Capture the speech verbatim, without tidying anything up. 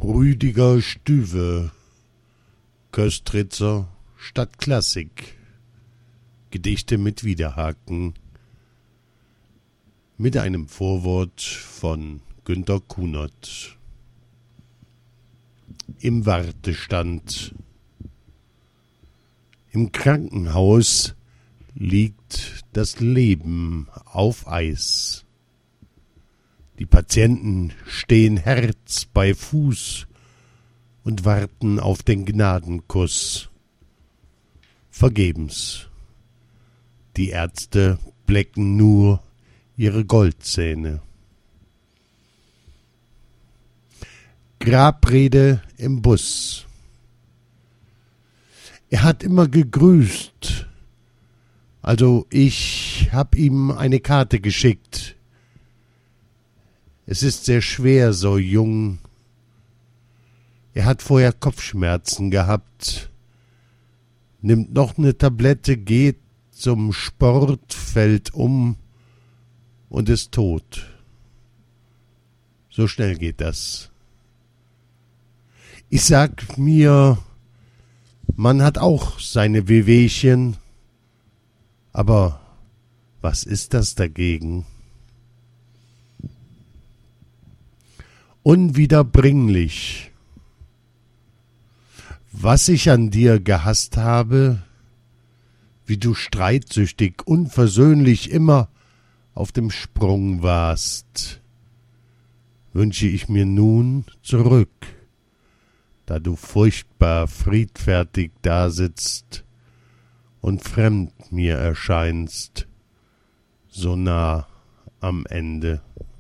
Rüdiger Stüwe, Köstritzer statt Klassik. Gedichte mit Widerhaken. Mit einem Vorwort von Günter Kunert. Im Wartestand. Im Krankenhaus liegt das Leben auf Eis. Die Patienten stehen Herz bei Fuß und warten auf den Gnadenkuss. Vergebens. Die Ärzte blecken nur ihre Goldzähne. Grabrede im Bus. Er hat immer gegrüßt. Also ich hab ihm eine Karte geschickt. Es ist sehr schwer, so jung. Er hat vorher Kopfschmerzen gehabt. Nimmt noch eine Tablette, geht zum Sport, fällt um und ist tot. So schnell geht das. Ich sag mir, man hat auch seine Wehwehchen, aber was ist das dagegen? Unwiederbringlich. Was ich an dir gehasst habe, wie du streitsüchtig, unversöhnlich immer auf dem Sprung warst, wünsche ich mir nun zurück, da du furchtbar friedfertig dasitzt und fremd mir erscheinst, so nah am Ende.